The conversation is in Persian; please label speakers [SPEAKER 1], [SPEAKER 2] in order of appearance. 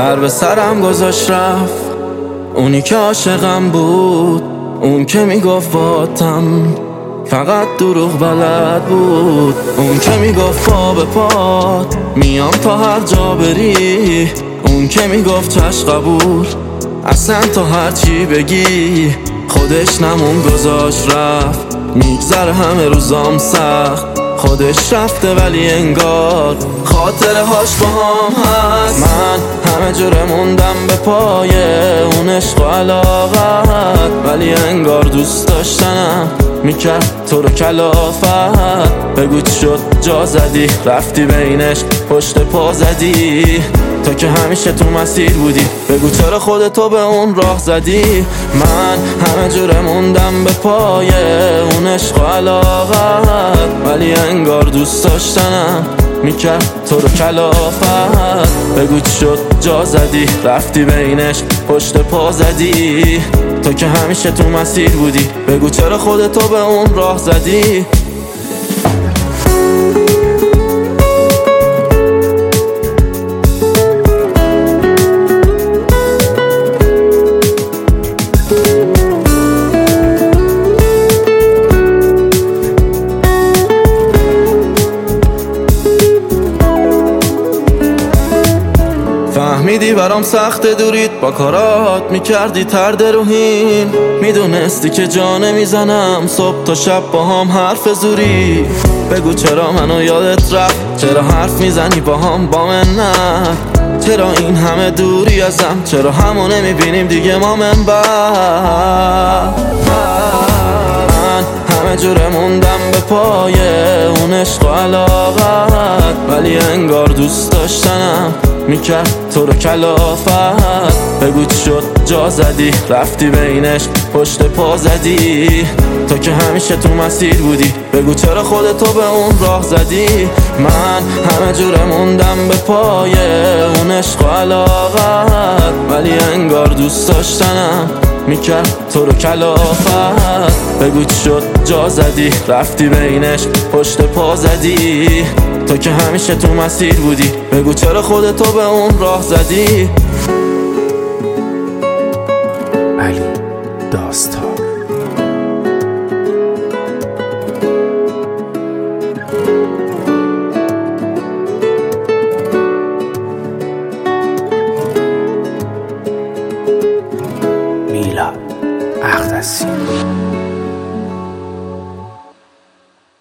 [SPEAKER 1] سر به سرم گذاشت رفت، اونی که عاشقم بود، اون که میگفت باتم فقط دروغ بلد بود، اون که میگفت پا به پات میام تا هر جا بری، اون که میگفت چشم قبول اصلا تا هر چی بگی. خودش نمون گذاشت رفت، میگذره همه روزام سخت، خودش رفته ولی انگار خاطره هاش با هم هست. من همه جوره موندم به پای اون عشق و علاقت، ولی انگار دوست داشتنم میکرد تو رو کلافت. بگو چی شد جا زدی رفتی بینش پشت پا زدی، تو که همیشه تو مسیر بودی، بگو چرا خودتو به اون راه زدی. من همه جوره موندم به پای اون عشق و علاقت، ولی انگار دوست داشتنم میکرد تو رو کلافت. بگو چی شد جا زدی رفتی بینش پشت پا زدی، تو که همیشه تو مسیر بودی، بگو چرا خودتو به اون راه زدی. فهمیدی برام سخت دورید، با کارات میکردی ترد روحین، میدونستی که جا نمیزنم صبح تا شب با هم حرف زوری. بگو چرا منو یادت رفت، چرا حرف میزنی با هم با من نه، چرا این همه دوری ازم، چرا همو نمیبینیم دیگه ما من من همه جوره موندم به پای اون عشق و علاقت، ولی انگار دوست داشتنم میکرد تو رو کلافت. بگو چی شد جا زدی رفتی بینش پشت پا زدی، تو که همیشه تو مسیر بودی، بگو چرا خودتو به اون راه زدی. من همه جوره موندم به پای اون عشق و علاقت، ولی انگار دوست داشتنم میکرد تو رو کلافت. بگو چی شد جا زدی رفتی بینش پشت پا زدی، تو که همیشه تو مسیر بودی، بگو چرا خودتو به اون راه زدی.
[SPEAKER 2] علی داستان. میلاد اقدسی.